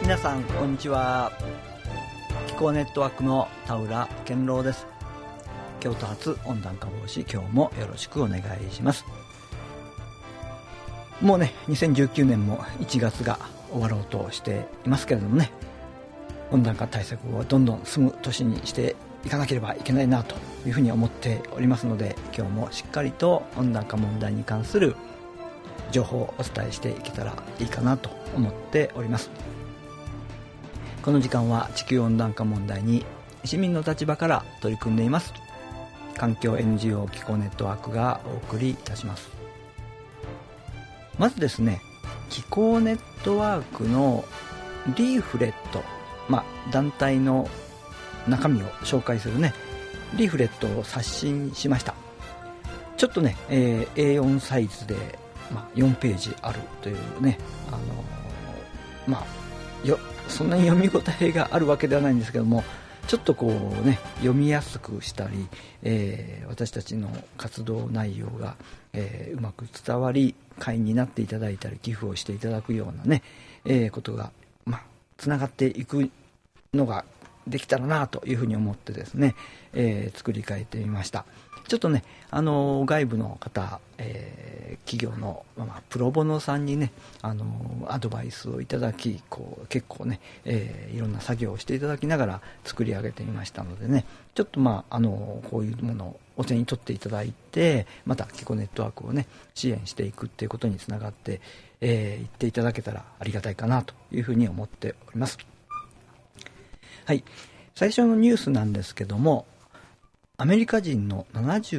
皆さんこんにちは。気候ネットワークの田浦健郎です。京都発温暖化防止、今日もよろしくお願いします。もうね2019年も1月が終わろうとしていますけれどもね、温暖化対策をどんどん進む年にしていかなければいけないなというふうに思っておりますので、今日もしっかりと温暖化問題に関する情報をお伝えしていけたらいいかなと思っております。この時間は地球温暖化問題に市民の立場から取り組んでいます環境 NGO 気候ネットワークがお送りいたします。まずですね、気候ネットワークのリーフレット、団体の中身を紹介するねリーフレットを刷新しました。ちょっとね、A4 サイズで、4ページあるというね、そんなに読み応えがあるわけではないんですけども、ちょっとこうね読みやすくしたり、私たちの活動内容が、うまく伝わり会員になっていただいたり寄付をしていただくようなね、ことがつながっていくのができたらなというふうに思ってですね、作り変えてみました。ちょっとね外部の方、企業の、プロボノさんにねアドバイスをいただき、結構ね、いろんな作業をしていただきながら作り上げてみましたのでね、ちょっとこういうものをお手に取っていただいて、また気候ネットワークをね支援していくっていうことにつながって、いっていただけたらありがたいかなというふうに思っております。はい、最初のニュースなんですけども、アメリカ人の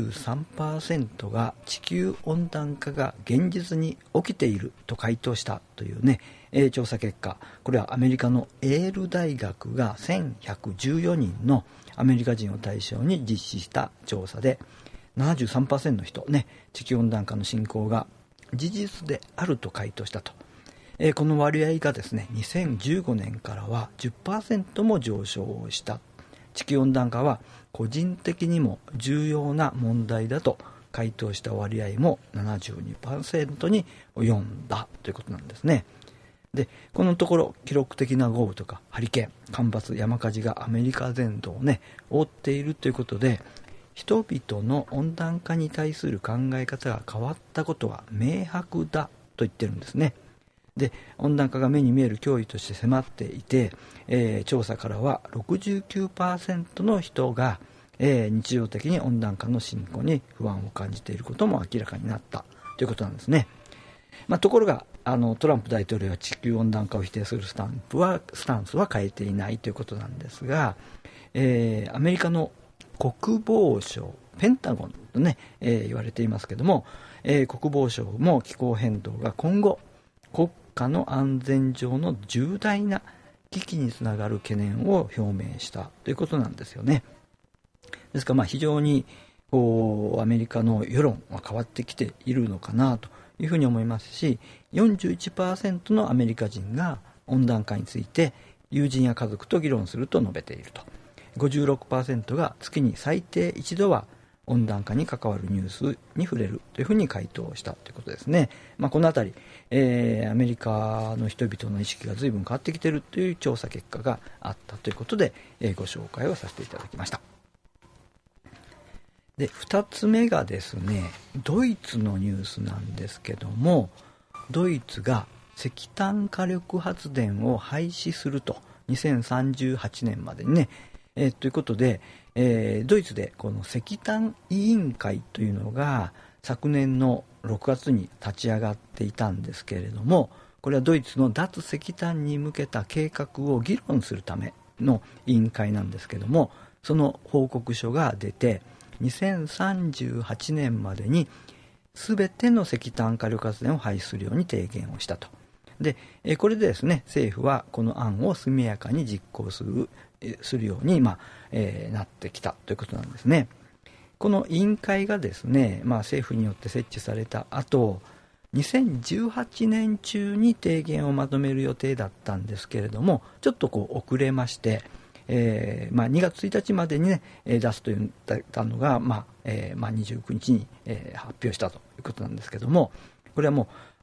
73% が地球温暖化が現実に起きていると回答したというね、調査結果、これはアメリカのエール大学が1114人のアメリカ人を対象に実施した調査で、73% の人ね、地球温暖化の進行が事実であると回答したと。この割合がですね2015年からは 10% も上昇した。地球温暖化は個人的にも重要な問題だと回答した割合も 72% に及んだということなんですね。でこのところ記録的な豪雨とかハリケーン、干ばつ、山火事がアメリカ全土をね覆っているということで、人々の温暖化に対する考え方が変わったことは明白だと言ってるんですね。で温暖化が目に見える脅威として迫っていて、調査からは 69% の人が、日常的に温暖化の進行に不安を感じていることも明らかになったということなんですね。ところがトランプ大統領は地球温暖化を否定するスタンスは変えていないということなんですが、アメリカの国防省ペンタゴンとね、言われていますけども、国防省も気候変動が今後国家の安全上の重大な危機につながる懸念を表明したということなんですよね。ですから非常にアメリカの世論は変わってきているのかなというふうに思いますし、41% のアメリカ人が温暖化について友人や家族と議論すると述べていると。 56% が月に最低一度は温暖化に関わるニュースに触れるというふうに回答したということですね。このあたり、アメリカの人々の意識が随分変わってきているという調査結果があったということで、ご紹介をさせていただきました。で2つ目がですね、ドイツのニュースなんですけども、ドイツが石炭火力発電を廃止すると、2038年までにね、ということで、ドイツでこの石炭委員会というのが昨年の6月に立ち上がっていたんですけれども、これはドイツの脱石炭に向けた計画を議論するための委員会なんですけども、その報告書が出て2038年までに全ての石炭火力発電を廃止するように提言をしたと。でこれでですね、政府はこの案を速やかに実行するように、なってきたということなんですね。この委員会がですね、政府によって設置された後、2018年中に提言をまとめる予定だったんですけれども、ちょっと遅れまして、2月1日までにね出すと言ったのが、29日に発表したということなんですけども、これはも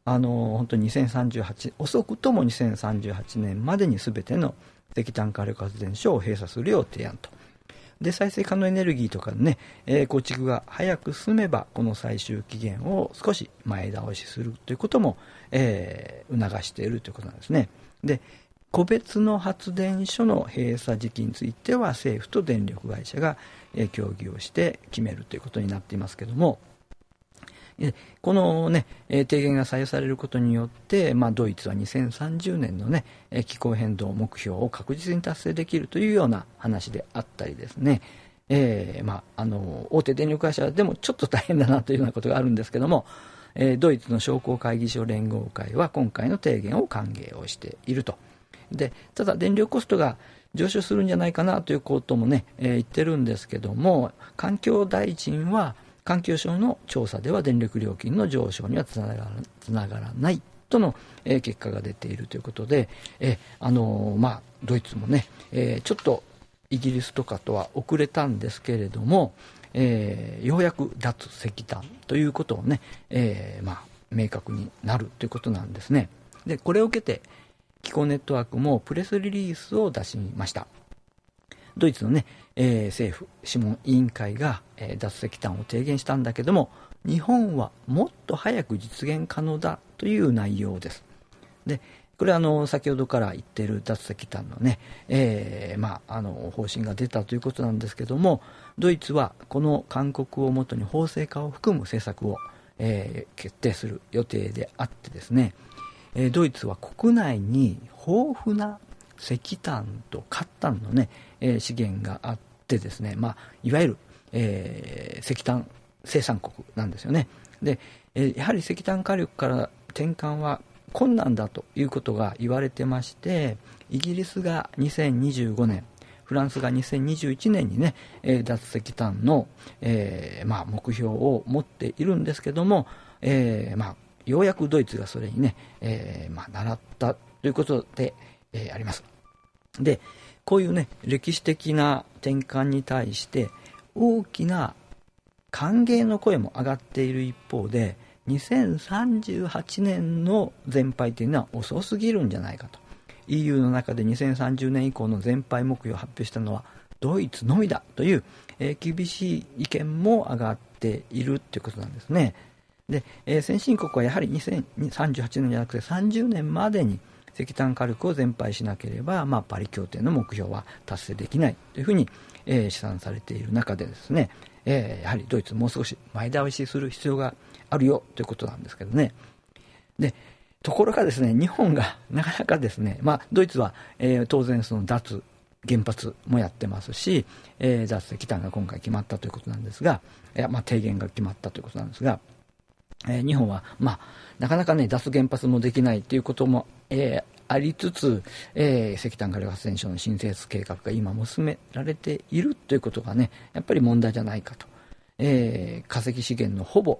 本当に2038遅くとも2038年までに全ての石炭火力発電所を閉鎖するよう提案と。で再生可能エネルギーとかね、構築が早く進めばこの最終期限を少し前倒しするということも、促しているということなんですね。で個別の発電所の閉鎖時期については政府と電力会社が、協議をして決めるということになっていますけども、この、ね、提言が採用されることによって、ドイツは2030年の、ね、気候変動目標を確実に達成できるというような話であったりですね、大手電力会社でもちょっと大変だなというようなことがあるんですけども、ドイツの商工会議所連合会は今回の提言を歓迎をしていると。でただ電力コストが上昇するんじゃないかなということもね、言ってるんですけども、環境大臣は環境省の調査では電力料金の上昇にはつながらないとの、結果が出ているということで、ドイツもね、ちょっとイギリスとかとは遅れたんですけれども、ようやく脱石炭ということをね、明確になるということなんですね。でこれを受けて気候ネットワークもプレスリリースを出しました。ドイツのね、政府諮問委員会が、脱石炭を提言したんだけども、日本はもっと早く実現可能だという内容です。でこれは先ほどから言っている脱石炭のね、方針が出たということなんですけども、ドイツはこの勧告をもとに法制化を含む政策を、決定する予定であってですね、ドイツは国内に豊富な石炭と褐炭の、ね、資源があってですね、いわゆる、石炭生産国なんですよね。で、やはり石炭火力から転換は困難だということが言われてまして、イギリスが2025年、フランスが2021年にね、脱石炭の、目標を持っているんですけども、ようやくドイツがそれにね、習ったということで、あります。でこういうね歴史的な転換に対して大きな歓迎の声も上がっている一方で、2038年の全廃というのは遅すぎるんじゃないかと。 EU の中で2030年以降の全廃目標を発表したのはドイツのみだという、厳しい意見も上がっているということなんですね。で、先進国はやはり2038年じゃなくて30年までに石炭火力を全廃しなければ、パリ協定の目標は達成できないというふうに、試算されている中でですね、やはりドイツもう少し前倒しする必要があるよということなんですけどね。でところがですね、日本がなかなかですね、ドイツは、当然その脱原発もやってますし、脱石炭が今回決まったということなんですが、提言が決まったということなんですが、日本は、なかなかね脱原発もできないということも、ありつつ、石炭火力発電所の新設計画が今も進められているということがねやっぱり問題じゃないかと。化石資源のほぼ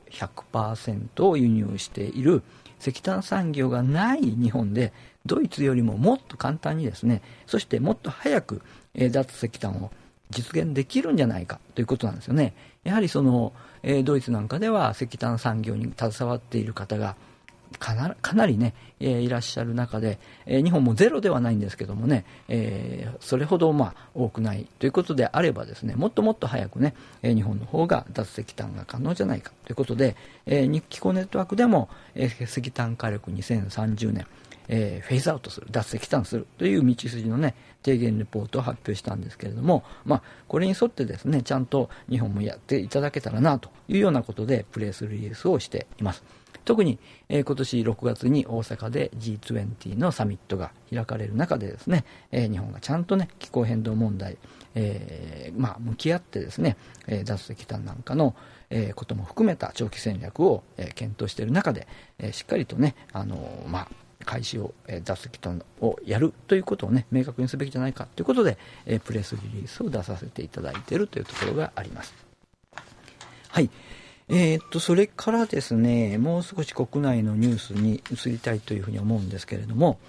100% を輸入している石炭産業がない日本で、ドイツよりももっと簡単にですね、そしてもっと早く、脱石炭を実現できるんじゃないかということなんですよね。やはりその、ドイツなんかでは石炭産業に携わっている方がかなりね、いらっしゃる中で、日本もゼロではないんですけどもね、それほど多くないということであればですね、もっともっと早くね、日本の方が脱石炭が可能じゃないかということで、日気候ネットワークでも、石炭火力2030年、フェイズアウトする、脱石炭するという道筋のね提言レポートを発表したんですけれども、これに沿ってですねちゃんと日本もやっていただけたらなというようなことでプレスリリースをしています。特に、今年6月に大阪で G20 のサミットが開かれる中でですね、日本がちゃんとね気候変動問題、向き合ってですね、脱石炭なんかの、ことも含めた長期戦略を、検討している中で、しっかりとね開始を、脱石炭をやるということをね明確にすべきじゃないかということで、プレスリリースを出させていただいているというところがあります。はい。それからですね、もう少し国内のニュースに移りたいというふうに思うんですけれども、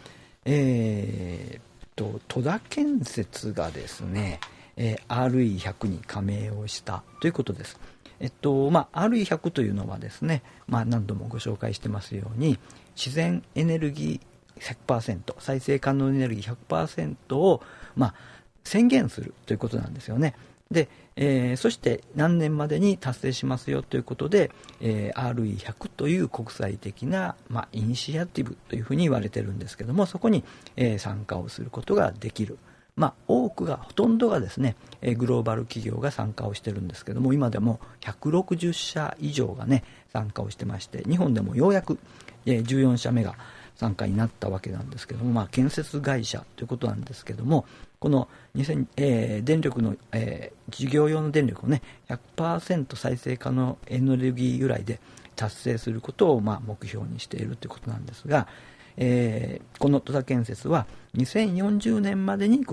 戸田建設がですね、RE100 に加盟をしたということです。 RE100 というのはですね、何度もご紹介してますように、自然エネルギー 100%、再生可能エネルギー 100% を、宣言するということなんですよね。で、そして何年までに達成しますよということで、RE100 という国際的な、イニシアティブというふうに言われてるんですけども、そこに、参加をすることができる。多くが、ほとんどがですね、グローバル企業が参加をしてるんですけども、今でも160社以上がね、参加をしてまして、日本でもようやく、14社目が参加になったわけなんですけども、建設会社ということなんですけども、この電力の、事業用の電力をね 100% 再生可能エネルギー由来で達成することを目標にしているということなんですが、この戸田建設は2040年までに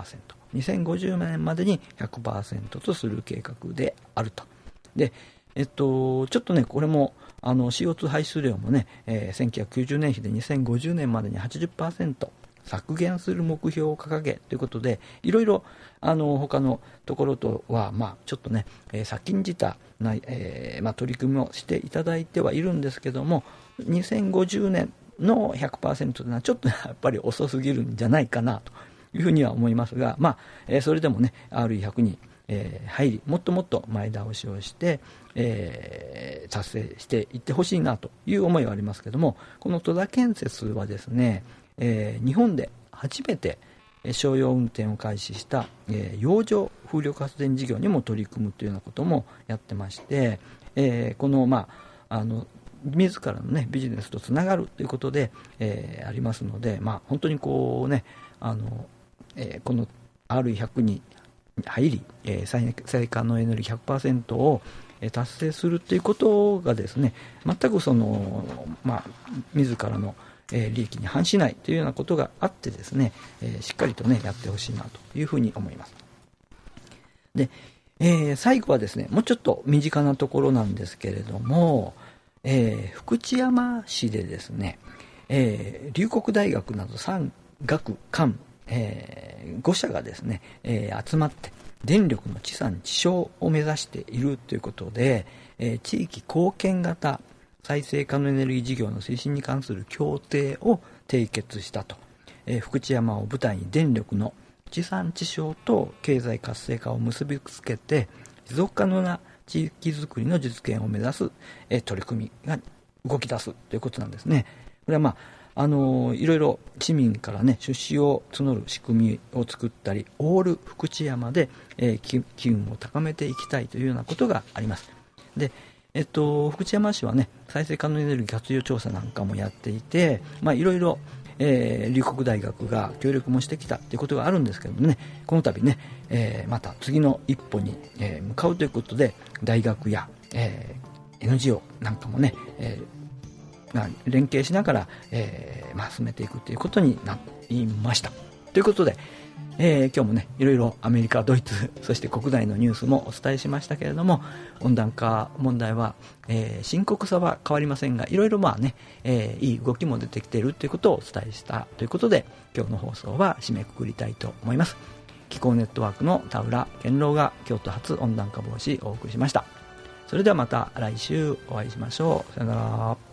50%、2050年までに 100% とする計画であると。で、ちょっとね、これもCO2 排出量もね、1990年比で2050年までに 80% 削減する目標を掲げということで、いろいろ他のところとはちょっとね、先んじた取り組みをしていただいてはいるんですけども、2050年の 100% というのはちょっとやっぱり遅すぎるんじゃないかなというふうには思いますが、それでもね RE100 に入り、もっともっと前倒しをして、達成していってほしいなという思いはありますけども、この戸田建設はですね、日本で初めて商用運転を開始した、洋上風力発電事業にも取り組むというようなこともやってまして、この自らの、ね、ビジネスとつながるということで、ありますので、本当にこうね、この RE100 に入り、再生可能エネルギー 100% を達成するということがですね、全くその、自らの利益に反しないというようなことがあってですね、しっかりとねやってほしいなというふうに思います。で、最後はですね、もうちょっと身近なところなんですけれども、福知山市でですね、龍谷大学など産学官、5社がですね、集まって電力の地産地消を目指しているということで、地域貢献型再生可能エネルギー事業の推進に関する協定を締結したと。福知山を舞台に電力の地産地消と経済活性化を結びつけて持続可能な地域づくりの実現を目指す、取り組みが動き出すということなんですね。これはいろいろ市民からね出資を募る仕組みを作ったり、オール福知山で、機運を高めていきたいというようなことがあります。で、福知山市はね再生可能エネルギー活用調査なんかもやっていて、いろいろ龍谷大学が協力もしてきたということがあるんですけどもね、この度ね、また次の一歩に、向かうということで、大学や、NGO なんかもね、連携しながら、進めていくということになりました。ということで、今日もねいろいろアメリカ、ドイツ、そして国内のニュースもお伝えしましたけれども、温暖化問題は、深刻さは変わりませんが、いろいろいい動きも出てきているということをお伝えしたということで、今日の放送は締めくくりたいと思います。気候ネットワークの田浦健郎が京都発温暖化防止をお送りしました。それではまた来週お会いしましょう。さよなら。